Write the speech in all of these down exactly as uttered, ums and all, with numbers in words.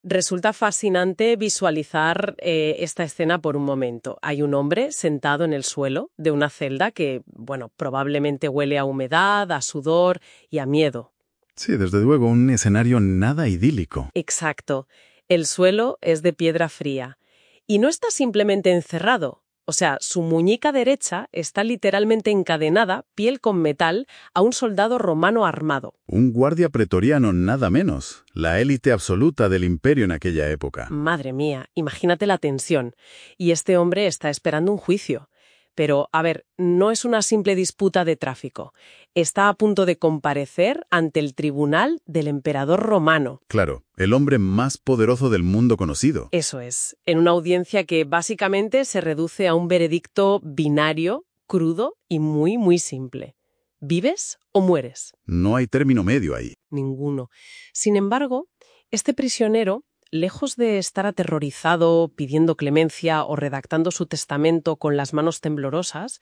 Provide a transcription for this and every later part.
Resulta fascinante visualizar eh, esta escena por un momento. Hay un hombre sentado en el suelo de una celda que, bueno, probablemente huele a humedad, a sudor y a miedo. Sí, desde luego, un escenario nada idílico. Exacto. El suelo es de piedra fría. Y no está simplemente encerrado. O sea, su muñeca derecha está literalmente encadenada, piel con metal, a un soldado romano armado. Un guardia pretoriano, nada menos. La élite absoluta del imperio en aquella época. Madre mía, imagínate la tensión. Y este hombre está esperando un juicio. Pero, a ver, no es una simple disputa de tráfico. Está a punto de comparecer ante el tribunal del emperador romano. Claro, el hombre más poderoso del mundo conocido. Eso es, en una audiencia que básicamente se reduce a un veredicto binario, crudo y muy, muy simple. ¿Vives o mueres? No hay término medio ahí. Ninguno. Sin embargo, este prisionero, lejos de estar aterrorizado, pidiendo clemencia o redactando su testamento con las manos temblorosas,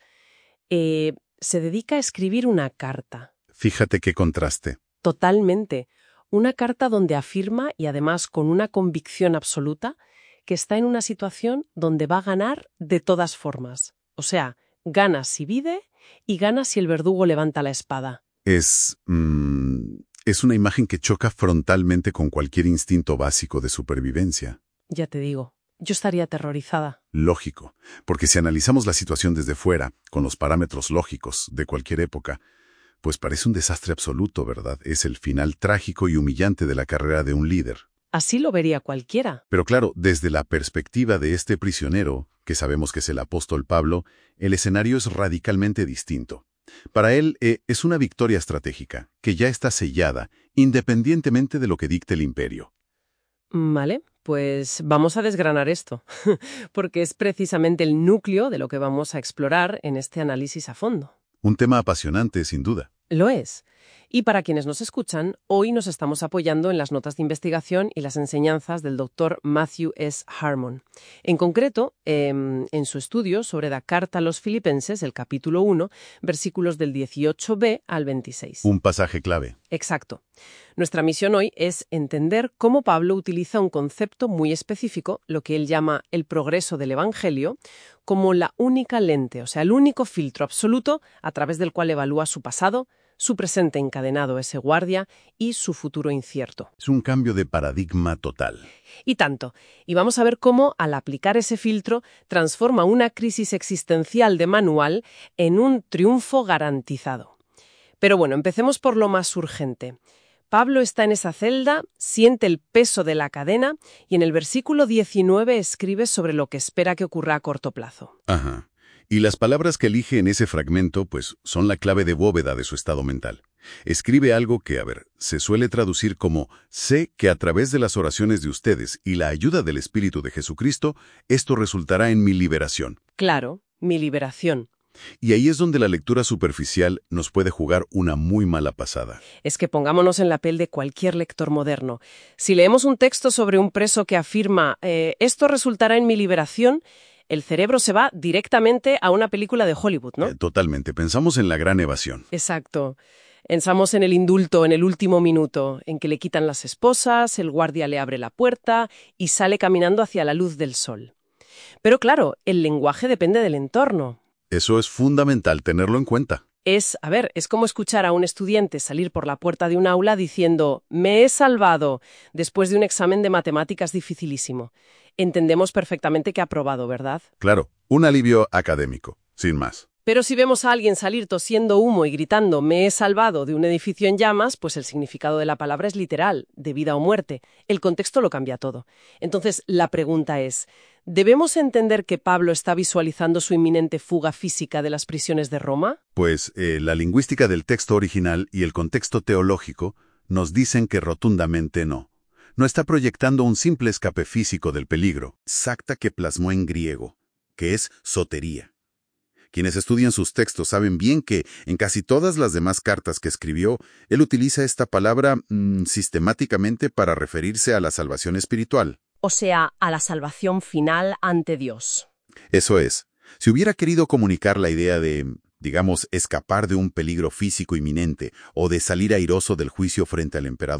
eh, se dedica a escribir una carta. Fíjate qué contraste. Totalmente. Una carta donde afirma, y además con una convicción absoluta, que está en una situación donde va a ganar de todas formas. O sea, gana si vive y gana si el verdugo levanta la espada. Es... Mmm, es una imagen que choca frontalmente con cualquier instinto básico de supervivencia. Ya te digo, yo estaría aterrorizada. Lógico, porque si analizamos la situación desde fuera, con los parámetros lógicos de cualquier época, pues parece un desastre absoluto, ¿verdad? Es el final trágico y humillante de la carrera de un líder. Así lo vería cualquiera. Pero claro, desde la perspectiva de este prisionero, que sabemos que es el apóstol Pablo, el escenario es radicalmente distinto. Para él eh, es una victoria estratégica, que ya está sellada, independientemente de lo que dicte el imperio. Vale, pues vamos a desgranar esto, porque es precisamente el núcleo de lo que vamos a explorar en este análisis a fondo. Un tema apasionante, sin duda. Lo es. Y para quienes nos escuchan, hoy nos estamos apoyando en las notas de investigación y las enseñanzas del doctor Matthew S. Harmon. En concreto, eh, en su estudio sobre la carta a los Filipenses, el capítulo uno, versículos del dieciocho b al veintiséis. Un pasaje clave. Exacto. Nuestra misión hoy es entender cómo Pablo utiliza un concepto muy específico, lo que él llama el progreso del Evangelio, como la única lente, o sea, el único filtro absoluto a través del cual evalúa su pasado, su presente encadenado ese guardia y su futuro incierto. Es un cambio de paradigma total. Y tanto. Y vamos a ver cómo, al aplicar ese filtro, transforma una crisis existencial de manual en un triunfo garantizado. Pero bueno, empecemos por lo más urgente. Pablo está en esa celda, siente el peso de la cadena y en el versículo diecinueve escribe sobre lo que espera que ocurra a corto plazo. Ajá. Y las palabras que elige en ese fragmento, pues, son la clave de bóveda de su estado mental. Escribe algo que, a ver, se suele traducir como «sé que a través de las oraciones de ustedes y la ayuda del Espíritu de Jesucristo, esto resultará en mi liberación». Claro, mi liberación. Y ahí es donde la lectura superficial nos puede jugar una muy mala pasada. Es que pongámonos en la piel de cualquier lector moderno. Si leemos un texto sobre un preso que afirma eh, «esto resultará en mi liberación», el cerebro se va directamente a una película de Hollywood, ¿no? Eh, totalmente. Pensamos en la gran evasión. Exacto. Pensamos en el indulto en el último minuto, en que le quitan las esposas, el guardia le abre la puerta y sale caminando hacia la luz del sol. Pero claro, el lenguaje depende del entorno. Eso es fundamental tenerlo en cuenta. Es, a ver, es como escuchar a un estudiante salir por la puerta de un aula diciendo «me he salvado» después de un examen de matemáticas dificilísimo. Entendemos perfectamente que ha aprobado, ¿verdad? Claro, un alivio académico, sin más. Pero si vemos a alguien salir tosiendo humo y gritando «me he salvado» de un edificio en llamas, pues el significado de la palabra es literal, de vida o muerte. El contexto lo cambia todo. Entonces, la pregunta es, ¿debemos entender que Pablo está visualizando su inminente fuga física de las prisiones de Roma? Pues eh, la lingüística del texto original y el contexto teológico nos dicen que rotundamente no. No está proyectando un simple escape físico del peligro, exacta que plasmó en griego, que es sotería. Quienes estudian sus textos saben bien que, en casi todas las demás cartas que escribió, él utiliza esta palabra mmm, sistemáticamente para referirse a la salvación espiritual. O sea, a la salvación final ante Dios. Eso es. Si hubiera querido comunicar la idea de, digamos, escapar de un peligro físico inminente o de salir airoso del juicio frente al emperador,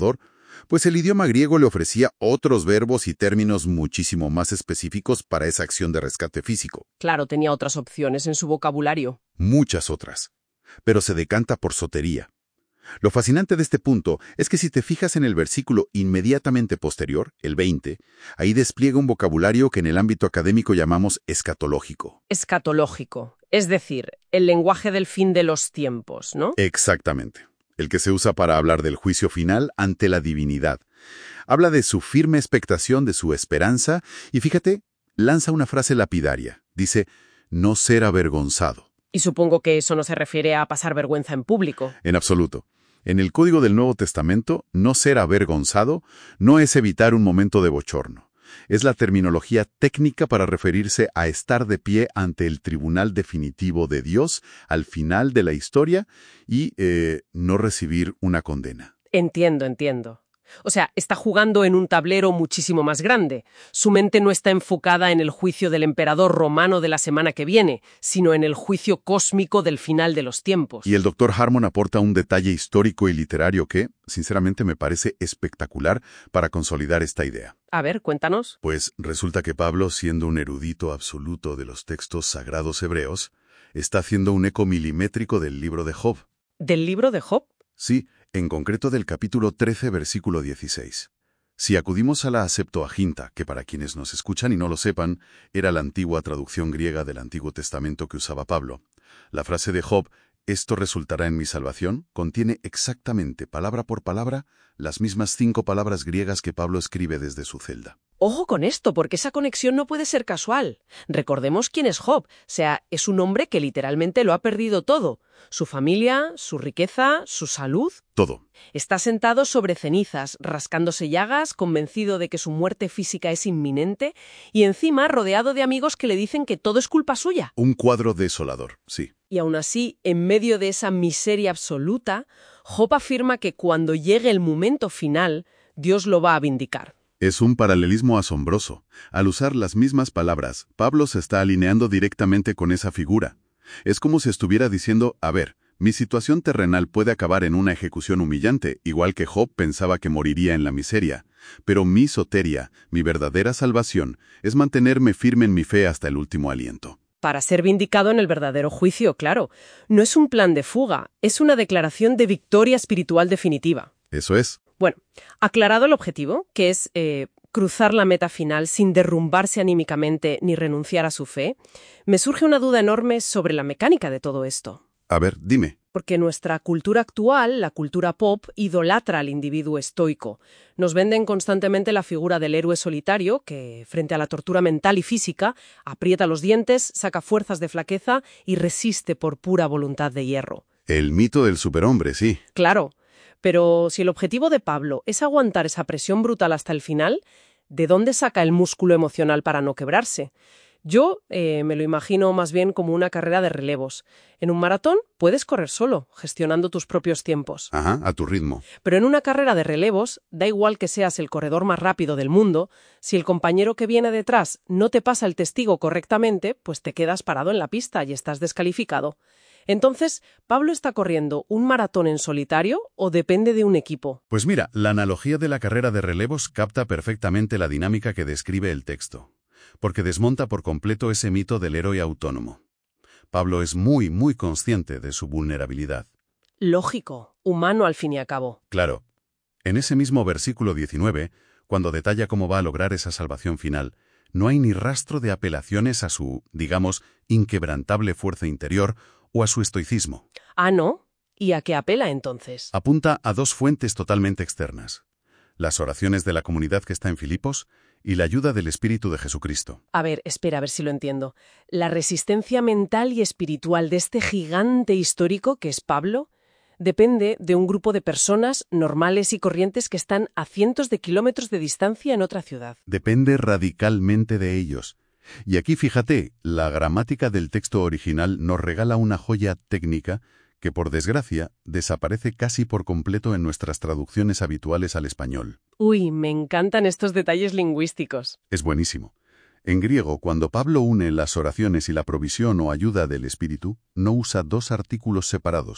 Pues el idioma griego le ofrecía otros verbos y términos muchísimo más específicos para esa acción de rescate físico. Claro, tenía otras opciones en su vocabulario. Muchas otras. Pero se decanta por sotería. Lo fascinante de este punto es que si te fijas en el versículo inmediatamente posterior, el veinte, ahí despliega un vocabulario que en el ámbito académico llamamos escatológico. Escatológico, es decir, el lenguaje del fin de los tiempos, ¿no? Exactamente. El que se usa para hablar del juicio final ante la divinidad. Habla de su firme expectación, de su esperanza, y fíjate, lanza una frase lapidaria. Dice, no ser avergonzado. Y supongo que eso no se refiere a pasar vergüenza en público. En absoluto. En el Código del Nuevo Testamento, no ser avergonzado no es evitar un momento de bochorno. Es la terminología técnica para referirse a estar de pie ante el tribunal definitivo de Dios al final de la historia y eh, no recibir una condena. Entiendo, entiendo. O sea, está jugando en un tablero muchísimo más grande. Su mente no está enfocada en el juicio del emperador romano de la semana que viene, sino en el juicio cósmico del final de los tiempos. Y el doctor Harmon aporta un detalle histórico y literario que, sinceramente, me parece espectacular para consolidar esta idea. A ver, cuéntanos. Pues resulta que Pablo, siendo un erudito absoluto de los textos sagrados hebreos, está haciendo un eco milimétrico del libro de Job. ¿Del libro de Job? Sí, en concreto del capítulo trece, versículo dieciséis. Si acudimos a la Septuaginta, que para quienes nos escuchan y no lo sepan, era la antigua traducción griega del Antiguo Testamento que usaba Pablo, la frase de Job, «Esto resultará en mi salvación», contiene exactamente, palabra por palabra, las mismas cinco palabras griegas que Pablo escribe desde su celda. Ojo con esto, porque esa conexión no puede ser casual. Recordemos quién es Job. O sea, es un hombre que literalmente lo ha perdido todo. Su familia, su riqueza, su salud. Todo. Está sentado sobre cenizas, rascándose llagas, convencido de que su muerte física es inminente, y encima rodeado de amigos que le dicen que todo es culpa suya. Un cuadro desolador, sí. Y aún así, en medio de esa miseria absoluta, Job afirma que cuando llegue el momento final, Dios lo va a vindicar. Es un paralelismo asombroso. Al usar las mismas palabras, Pablo se está alineando directamente con esa figura. Es como si estuviera diciendo, a ver, mi situación terrenal puede acabar en una ejecución humillante, igual que Job pensaba que moriría en la miseria. Pero mi soteria, mi verdadera salvación, es mantenerme firme en mi fe hasta el último aliento. Para ser vindicado en el verdadero juicio, claro. No es un plan de fuga, es una declaración de victoria espiritual definitiva. Eso es. Bueno, aclarado el objetivo, que es eh, cruzar la meta final sin derrumbarse anímicamente ni renunciar a su fe, me surge una duda enorme sobre la mecánica de todo esto. A ver, dime. Porque nuestra cultura actual, la cultura pop, idolatra al individuo estoico. Nos venden constantemente la figura del héroe solitario que, frente a la tortura mental y física, aprieta los dientes, saca fuerzas de flaqueza y resiste por pura voluntad de hierro. El mito del superhombre, sí. Claro. Pero si el objetivo de Pablo es aguantar esa presión brutal hasta el final, ¿de dónde saca el músculo emocional para no quebrarse? Yo eh, me lo imagino más bien como una carrera de relevos. En un maratón puedes correr solo, gestionando tus propios tiempos. Ajá, a tu ritmo. Pero en una carrera de relevos, da igual que seas el corredor más rápido del mundo, si el compañero que viene detrás no te pasa el testigo correctamente, pues te quedas parado en la pista y estás descalificado. Entonces, ¿Pablo está corriendo un maratón en solitario o depende de un equipo? Pues mira, la analogía de la carrera de relevos capta perfectamente la dinámica que describe el texto, porque desmonta por completo ese mito del héroe autónomo. Pablo es muy, muy consciente de su vulnerabilidad. Lógico, humano al fin y al cabo. Claro. En ese mismo versículo diecinueve, cuando detalla cómo va a lograr esa salvación final, no hay ni rastro de apelaciones a su, digamos, inquebrantable fuerza interior o a su estoicismo. Ah, ¿no? ¿Y a qué apela entonces? Apunta a dos fuentes totalmente externas: las oraciones de la comunidad que está en Filipos y la ayuda del Espíritu de Jesucristo. A ver, espera, a ver si lo entiendo. La resistencia mental y espiritual de este gigante histórico que es Pablo depende de un grupo de personas normales y corrientes que están a cientos de kilómetros de distancia en otra ciudad. Depende radicalmente de ellos. Y aquí fíjate, la gramática del texto original nos regala una joya técnica que, por desgracia, desaparece casi por completo en nuestras traducciones habituales al español. Uy, me encantan estos detalles lingüísticos. Es buenísimo. En griego, cuando Pablo une las oraciones y la provisión o ayuda del Espíritu, no usa dos artículos separados,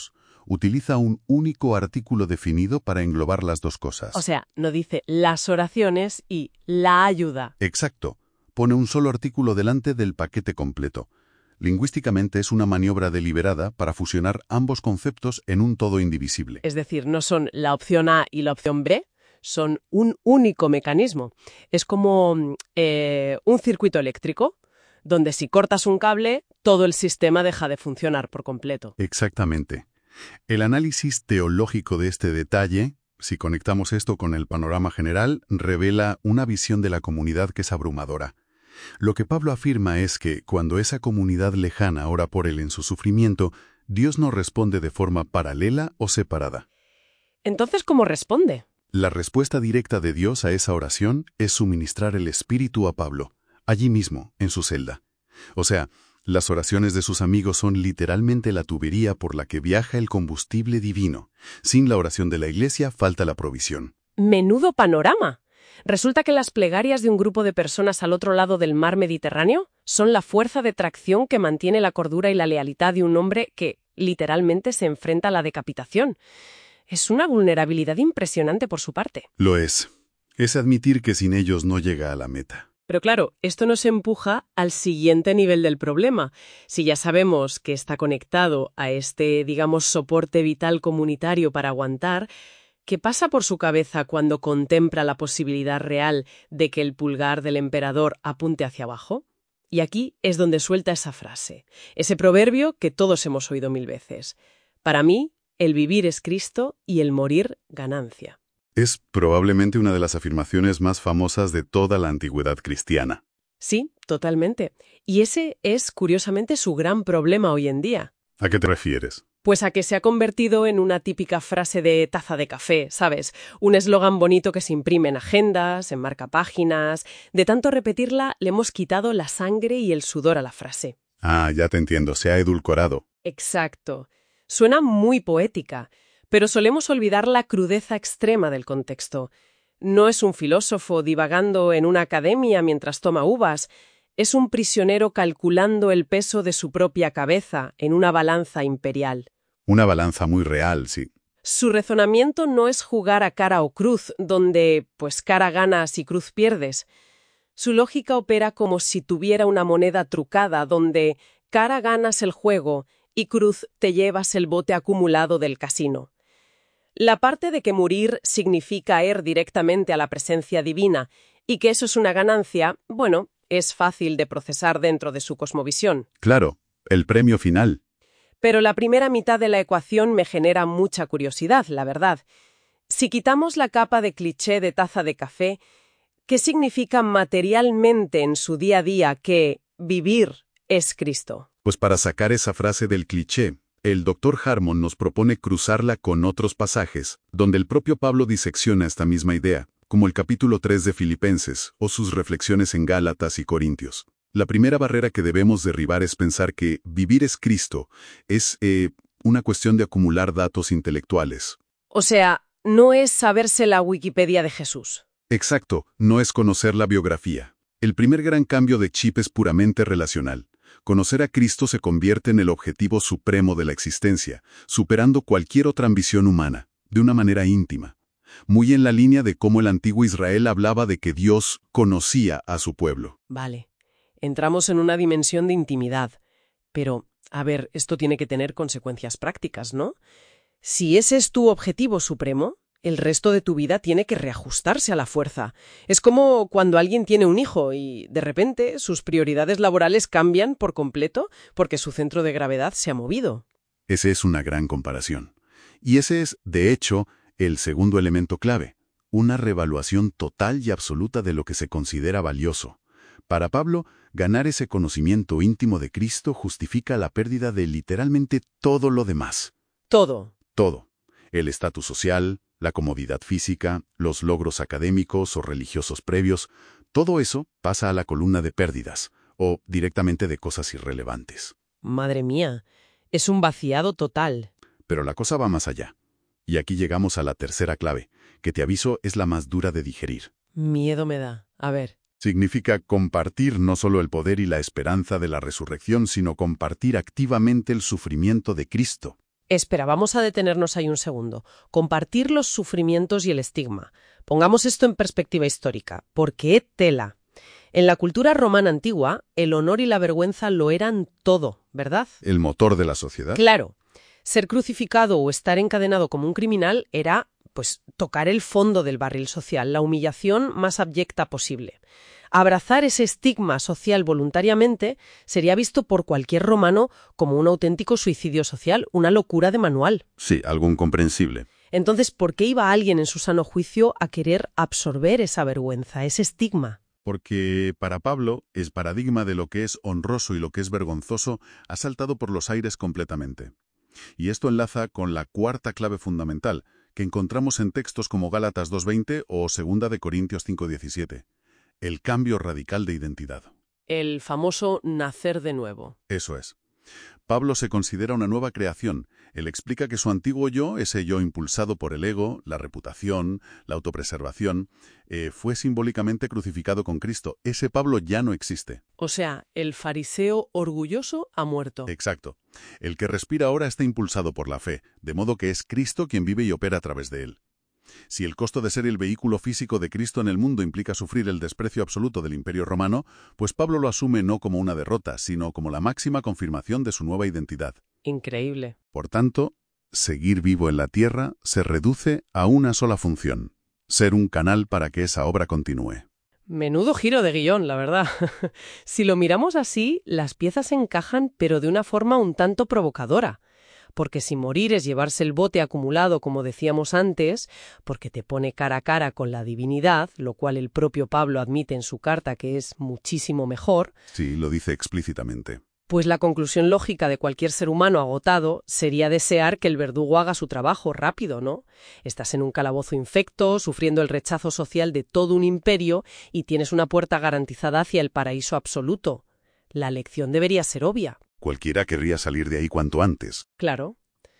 Utiliza un único artículo definido para englobar las dos cosas. O sea, no dice las oraciones y la ayuda. Exacto. Pone un solo artículo delante del paquete completo. Lingüísticamente es una maniobra deliberada para fusionar ambos conceptos en un todo indivisible. Es decir, no son la opción A y la opción B, son un único mecanismo. Es como eh, un circuito eléctrico, donde si cortas un cable, todo el sistema deja de funcionar por completo. Exactamente. El análisis teológico de este detalle, si conectamos esto con el panorama general, revela una visión de la comunidad que es abrumadora. Lo que Pablo afirma es que, cuando esa comunidad lejana ora por él en su sufrimiento, Dios no responde de forma paralela o separada. Entonces, ¿cómo responde? La respuesta directa de Dios a esa oración es suministrar el Espíritu a Pablo, allí mismo, en su celda. O sea, las oraciones de sus amigos son literalmente la tubería por la que viaja el combustible divino. Sin la oración de la Iglesia falta la provisión. ¡Menudo panorama! Resulta que las plegarias de un grupo de personas al otro lado del mar Mediterráneo son la fuerza de tracción que mantiene la cordura y la lealtad de un hombre que, literalmente, se enfrenta a la decapitación. Es una vulnerabilidad impresionante por su parte. Lo es. Es admitir que sin ellos no llega a la meta. Pero claro, esto nos empuja al siguiente nivel del problema. Si ya sabemos que está conectado a este, digamos, soporte vital comunitario para aguantar, ¿qué pasa por su cabeza cuando contempla la posibilidad real de que el pulgar del emperador apunte hacia abajo? Y aquí es donde suelta esa frase, ese proverbio que todos hemos oído mil veces. Para mí, el vivir es Cristo y el morir ganancia. Es probablemente una de las afirmaciones más famosas de toda la antigüedad cristiana. Sí, totalmente. Y ese es, curiosamente, su gran problema hoy en día. ¿A qué te refieres? Pues a que se ha convertido en una típica frase de taza de café, ¿sabes? Un eslogan bonito que se imprime en agendas, en marcapáginas. De tanto repetirla, le hemos quitado la sangre y el sudor a la frase. Ah, ya te entiendo, se ha edulcorado. Exacto. Suena muy poética, pero solemos olvidar la crudeza extrema del contexto. No es un filósofo divagando en una academia mientras toma uvas, es un prisionero calculando el peso de su propia cabeza en una balanza imperial. Una balanza muy real, sí. Su razonamiento no es jugar a cara o cruz, donde, pues, cara ganas y cruz pierdes. Su lógica opera como si tuviera una moneda trucada, donde cara ganas el juego y cruz te llevas el bote acumulado del casino. La parte de que morir significa ir directamente a la presencia divina y que eso es una ganancia, bueno, es fácil de procesar dentro de su cosmovisión. Claro, el premio final. Pero la primera mitad de la ecuación me genera mucha curiosidad, la verdad. Si quitamos la capa de cliché de taza de café, ¿qué significa materialmente en su día a día que vivir es Cristo? Pues para sacar esa frase del cliché, el doctor Harmon nos propone cruzarla con otros pasajes, donde el propio Pablo disecciona esta misma idea, como el capítulo tres de Filipenses o sus reflexiones en Gálatas y Corintios. La primera barrera que debemos derribar es pensar que vivir es Cristo, es eh, una cuestión de acumular datos intelectuales. O sea, no es saberse la Wikipedia de Jesús. Exacto, no es conocer la biografía. El primer gran cambio de chip es puramente relacional. Conocer a Cristo se convierte en el objetivo supremo de la existencia, superando cualquier otra ambición humana, de una manera íntima. Muy en la línea de cómo el antiguo Israel hablaba de que Dios conocía a su pueblo. Vale, entramos en una dimensión de intimidad. Pero, a ver, esto tiene que tener consecuencias prácticas, ¿no? Si ese es tu objetivo supremo, el resto de tu vida tiene que reajustarse a la fuerza. Es como cuando alguien tiene un hijo y, de repente, sus prioridades laborales cambian por completo porque su centro de gravedad se ha movido. Esa es una gran comparación. Y ese es, de hecho, el segundo elemento clave, una reevaluación total y absoluta de lo que se considera valioso. Para Pablo, ganar ese conocimiento íntimo de Cristo justifica la pérdida de literalmente todo lo demás. Todo. Todo. El estatus social, la comodidad física, los logros académicos o religiosos previos, todo eso pasa a la columna de pérdidas, o directamente de cosas irrelevantes. Madre mía, es un vaciado total. Pero la cosa va más allá. Y aquí llegamos a la tercera clave, que te aviso es la más dura de digerir. Miedo me da. A ver. Significa compartir no solo el poder y la esperanza de la resurrección, sino compartir activamente el sufrimiento de Cristo. Espera, vamos a detenernos ahí un segundo. Compartir los sufrimientos y el estigma. Pongamos esto en perspectiva histórica. ¿Por qué tela? En la cultura romana antigua, el honor y la vergüenza lo eran todo, ¿verdad? El motor de la sociedad. Claro. Ser crucificado o estar encadenado como un criminal era, pues, tocar el fondo del barril social, la humillación más abyecta posible. Abrazar ese estigma social voluntariamente sería visto por cualquier romano como un auténtico suicidio social, una locura de manual. Sí, algo incomprensible. Entonces, ¿por qué iba alguien en su sano juicio a querer absorber esa vergüenza, ese estigma? Porque para Pablo, el paradigma de lo que es honroso y lo que es vergonzoso ha saltado por los aires completamente. Y esto enlaza con la cuarta clave fundamental, que encontramos en textos como Gálatas dos veinte o segunda de Corintios cinco diecisiete. El cambio radical de identidad. El famoso nacer de nuevo. Eso es. Pablo se considera una nueva creación. Él explica que su antiguo yo, ese yo impulsado por el ego, la reputación, la autopreservación, eh, fue simbólicamente crucificado con Cristo. Ese Pablo ya no existe. O sea, el fariseo orgulloso ha muerto. Exacto. El que respira ahora está impulsado por la fe, de modo que es Cristo quien vive y opera a través de él. Si el costo de ser el vehículo físico de Cristo en el mundo implica sufrir el desprecio absoluto del Imperio Romano, pues Pablo lo asume no como una derrota, sino como la máxima confirmación de su nueva identidad. Increíble. Por tanto, seguir vivo en la tierra se reduce a una sola función: ser un canal para que esa obra continúe. Menudo giro de guión, la verdad. Si lo miramos así, las piezas encajan, pero de una forma un tanto provocadora. Porque si morir es llevarse el bote acumulado, como decíamos antes, porque te pone cara a cara con la divinidad, lo cual el propio Pablo admite en su carta que es muchísimo mejor. Sí, lo dice explícitamente. Pues la conclusión lógica de cualquier ser humano agotado sería desear que el verdugo haga su trabajo rápido, ¿no? Estás en un calabozo infecto, sufriendo el rechazo social de todo un imperio y tienes una puerta garantizada hacia el paraíso absoluto. La lección debería ser obvia. Cualquiera querría salir de ahí cuanto antes. Claro.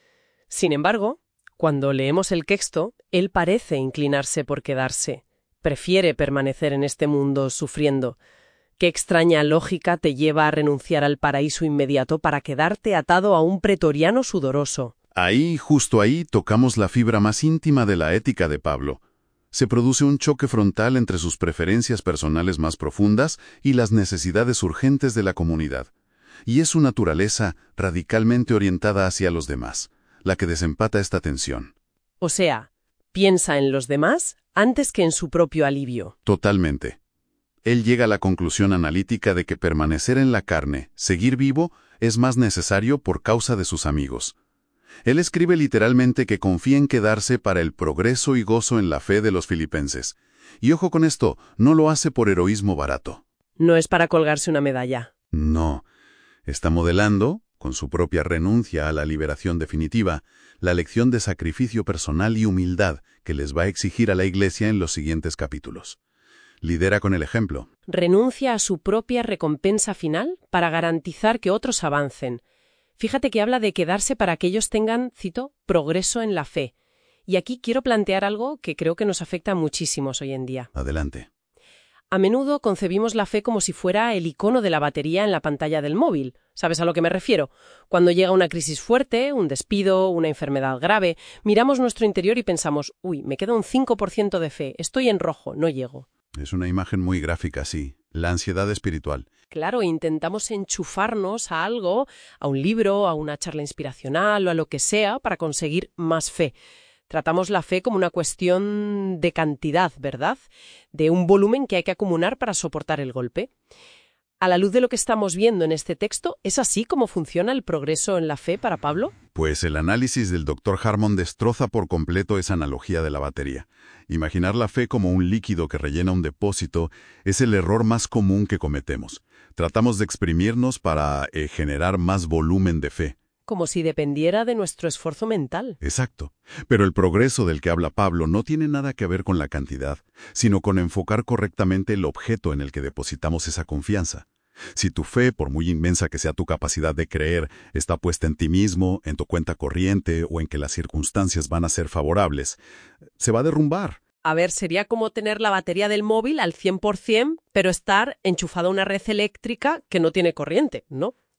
Sin embargo, cuando leemos el texto, él parece inclinarse por quedarse. Prefiere permanecer en este mundo sufriendo. ¿Qué extraña lógica te lleva a renunciar al paraíso inmediato para quedarte atado a un pretoriano sudoroso? Ahí, justo ahí, tocamos la fibra más íntima de la ética de Pablo. Se produce un choque frontal entre sus preferencias personales más profundas y las necesidades urgentes de la comunidad. Y es su naturaleza radicalmente orientada hacia los demás, la que desempata esta tensión. O sea, piensa en los demás antes que en su propio alivio. Totalmente. Él llega a la conclusión analítica de que permanecer en la carne, seguir vivo, es más necesario por causa de sus amigos. Él escribe literalmente que confía en quedarse para el progreso y gozo en la fe de los filipenses. Y ojo con esto, no lo hace por heroísmo barato. No es para colgarse una medalla. No. Está modelando, con su propia renuncia a la liberación definitiva, la lección de sacrificio personal y humildad que les va a exigir a la Iglesia en los siguientes capítulos. Lidera con el ejemplo. Renuncia a su propia recompensa final para garantizar que otros avancen. Fíjate que habla de quedarse para que ellos tengan, cito, progreso en la fe. Y aquí quiero plantear algo que creo que nos afecta a muchísimos hoy en día. Adelante. A menudo concebimos la fe como si fuera el icono de la batería en la pantalla del móvil. ¿Sabes a lo que me refiero? Cuando llega una crisis fuerte, un despido, una enfermedad grave, miramos nuestro interior y pensamos, uy, me queda un cinco por ciento de fe, estoy en rojo, no llego. Es una imagen muy gráfica, sí. La ansiedad espiritual. Claro, intentamos enchufarnos a algo, a un libro, a una charla inspiracional o a lo que sea para conseguir más fe. Tratamos la fe como una cuestión de cantidad, ¿verdad? De un volumen que hay que acumular para soportar el golpe. A la luz de lo que estamos viendo en este texto, ¿es así como funciona el progreso en la fe para Pablo? Pues el análisis del doctor Harmon destroza por completo esa analogía de la batería. Imaginar la fe como un líquido que rellena un depósito es el error más común que cometemos. Tratamos de exprimirnos para eh, generar más volumen de fe. Como si dependiera de nuestro esfuerzo mental. Exacto. Pero el progreso del que habla Pablo no tiene nada que ver con la cantidad, sino con enfocar correctamente el objeto en el que depositamos esa confianza. Si tu fe, por muy inmensa que sea tu capacidad de creer, está puesta en ti mismo, en tu cuenta corriente o en que las circunstancias van a ser favorables, se va a derrumbar. A ver, sería como tener la batería del móvil al cien por cien, pero estar enchufado a una red eléctrica que no tiene corriente, ¿no?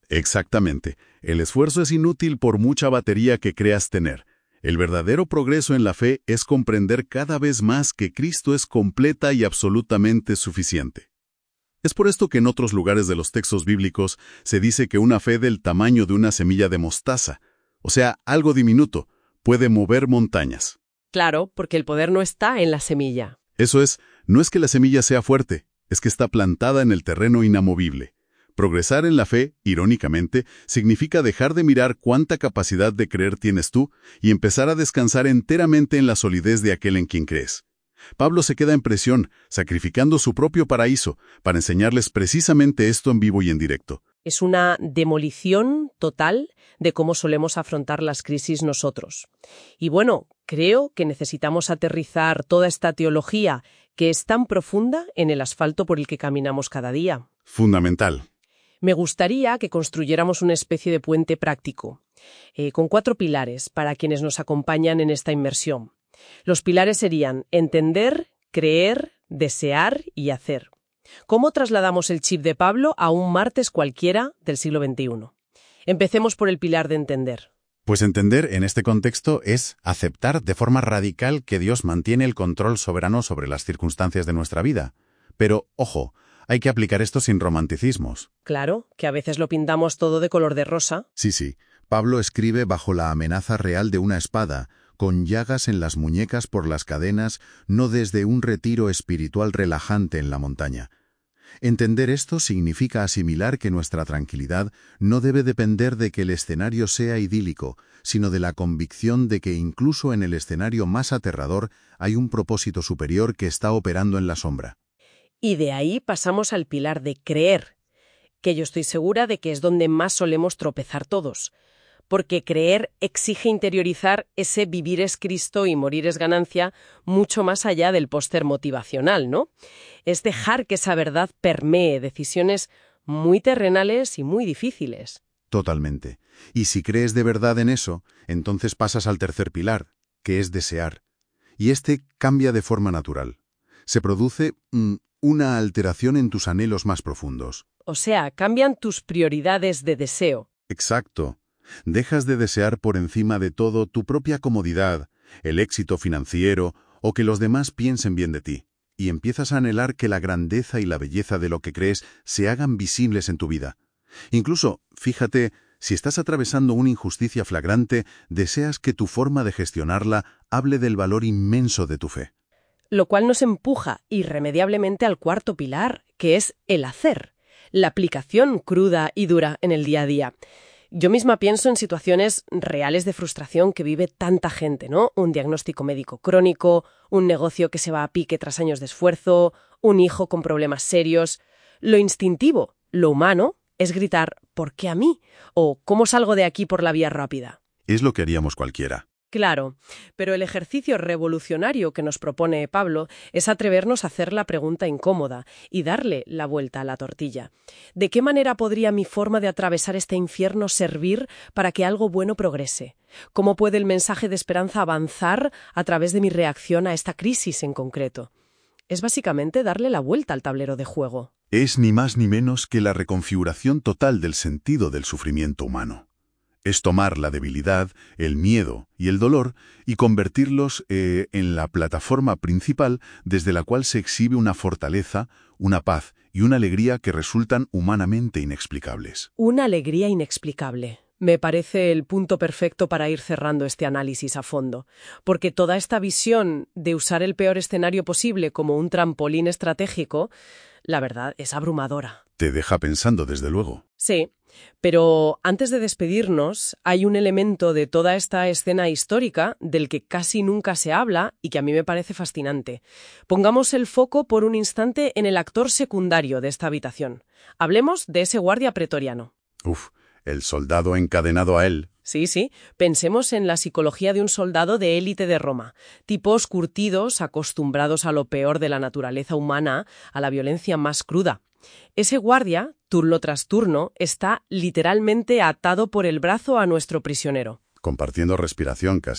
Exactamente. El esfuerzo es inútil por mucha batería que creas tener. El verdadero progreso en la fe es comprender cada vez más que Cristo es completa y absolutamente suficiente. Es por esto que en otros lugares de los textos bíblicos se dice que una fe del tamaño de una semilla de mostaza, o sea, algo diminuto, puede mover montañas. Claro, porque el poder no está en la semilla. Eso es, no es que la semilla sea fuerte, es que está plantada en el terreno inamovible. Progresar en la fe, irónicamente, significa dejar de mirar cuánta capacidad de creer tienes tú y empezar a descansar enteramente en la solidez de aquel en quien crees. Pablo se queda en presión, sacrificando su propio paraíso, para enseñarles precisamente esto en vivo y en directo. Es una demolición total de cómo solemos afrontar las crisis nosotros. Y bueno, creo que necesitamos aterrizar toda esta teología que es tan profunda en el asfalto por el que caminamos cada día. Fundamental. Me gustaría que construyéramos una especie de puente práctico, eh, con cuatro pilares para quienes nos acompañan en esta inmersión. Los pilares serían entender, creer, desear y hacer. ¿Cómo trasladamos el chip de Pablo a un martes cualquiera del siglo veintiuno? Empecemos por el pilar de entender. Pues entender en este contexto es aceptar de forma radical que Dios mantiene el control soberano sobre las circunstancias de nuestra vida. Pero, ojo, hay que aplicar esto sin romanticismos. Claro, que a veces lo pintamos todo de color de rosa. Sí, sí. Pablo escribe bajo la amenaza real de una espada, con llagas en las muñecas por las cadenas, no desde un retiro espiritual relajante en la montaña. Entender esto significa asimilar que nuestra tranquilidad no debe depender de que el escenario sea idílico, sino de la convicción de que incluso en el escenario más aterrador hay un propósito superior que está operando en la sombra. Y de ahí pasamos al pilar de creer, que yo estoy segura de que es donde más solemos tropezar todos. Porque creer exige interiorizar ese vivir es Cristo y morir es ganancia mucho más allá del póster motivacional, ¿no? Es dejar que esa verdad permee decisiones muy terrenales y muy difíciles. Totalmente. Y si crees de verdad en eso, entonces pasas al tercer pilar, que es desear. Y este cambia de forma natural. Se produce mm, una alteración en tus anhelos más profundos. O sea, cambian tus prioridades de deseo. Exacto. Dejas de desear por encima de todo tu propia comodidad, el éxito financiero o que los demás piensen bien de ti, y empiezas a anhelar que la grandeza y la belleza de lo que crees se hagan visibles en tu vida. Incluso, fíjate, si estás atravesando una injusticia flagrante, deseas que tu forma de gestionarla hable del valor inmenso de tu fe. Lo cual nos empuja irremediablemente al cuarto pilar, que es el hacer, la aplicación cruda y dura en el día a día. Yo misma pienso en situaciones reales de frustración que vive tanta gente, ¿no? Un diagnóstico médico crónico, un negocio que se va a pique tras años de esfuerzo, un hijo con problemas serios. Lo instintivo, lo humano, es gritar ¿por qué a mí? O ¿cómo salgo de aquí por la vía rápida? Es lo que haríamos cualquiera. Claro, pero el ejercicio revolucionario que nos propone Pablo es atrevernos a hacer la pregunta incómoda y darle la vuelta a la tortilla. ¿De qué manera podría mi forma de atravesar este infierno servir para que algo bueno progrese? ¿Cómo puede el mensaje de esperanza avanzar a través de mi reacción a esta crisis en concreto? Es básicamente darle la vuelta al tablero de juego. Es ni más ni menos que la reconfiguración total del sentido del sufrimiento humano. Es tomar la debilidad, el miedo y el dolor y convertirlos eh, en la plataforma principal desde la cual se exhibe una fortaleza, una paz y una alegría que resultan humanamente inexplicables. Una alegría inexplicable. Me parece el punto perfecto para ir cerrando este análisis a fondo, porque toda esta visión de usar el peor escenario posible como un trampolín estratégico, la verdad, es abrumadora. Te deja pensando, desde luego. Sí, pero antes de despedirnos, hay un elemento de toda esta escena histórica del que casi nunca se habla y que a mí me parece fascinante. Pongamos el foco por un instante en el actor secundario de esta habitación. Hablemos de ese guardia pretoriano. Uf, el soldado encadenado a él. Sí, sí. Pensemos en la psicología de un soldado de élite de Roma. Tipos curtidos, acostumbrados a lo peor de la naturaleza humana, a la violencia más cruda. Ese guardia, turno tras turno, está literalmente atado por el brazo a nuestro prisionero. Compartiendo respiración casi.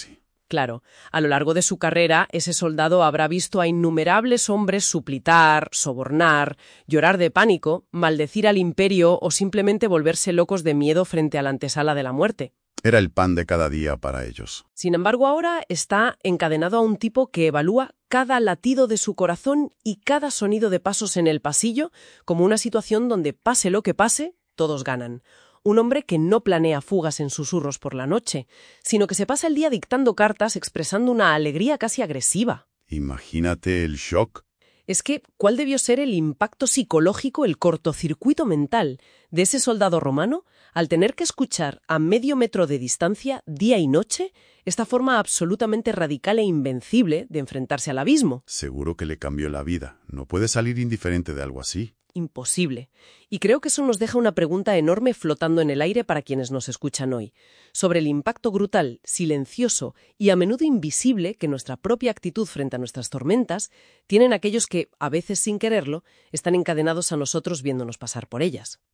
Claro, a lo largo de su carrera, ese soldado habrá visto a innumerables hombres suplitar, sobornar, llorar de pánico, maldecir al imperio o simplemente volverse locos de miedo frente a la antesala de la muerte. Era el pan de cada día para ellos. Sin embargo, ahora está encadenado a un tipo que evalúa cada latido de su corazón y cada sonido de pasos en el pasillo como una situación donde, pase lo que pase, todos ganan. Un hombre que no planea fugas en susurros por la noche, sino que se pasa el día dictando cartas expresando una alegría casi agresiva. Imagínate el shock. Es que, ¿cuál debió ser el impacto psicológico, el cortocircuito mental de ese soldado romano al tener que escuchar a medio metro de distancia, día y noche, esta forma absolutamente radical e invencible de enfrentarse al abismo? Seguro que le cambió la vida. No puede salir indiferente de algo así. Imposible. Y creo que eso nos deja una pregunta enorme flotando en el aire para quienes nos escuchan hoy, sobre el impacto brutal, silencioso y a menudo invisible que nuestra propia actitud frente a nuestras tormentas tienen aquellos que, a veces sin quererlo, están encadenados a nosotros viéndonos pasar por ellas.